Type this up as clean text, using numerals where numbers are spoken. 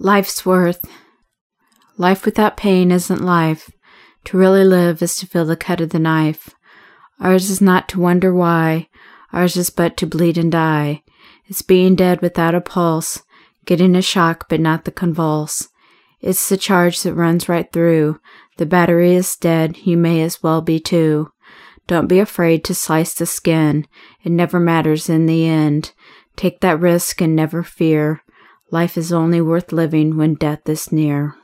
Life's worth. Life without pain isn't life. To really live is to feel the cut of the knife. Ours is not to wonder why. Ours is but to bleed and die. It's being dead without a pulse, getting a shock but not the convulse. It's the charge that runs right through. The battery is dead, you may as well be too. Don't be afraid to slice the skin. It never matters in the end. Take that risk and never fear. Life is only worth living when death is near.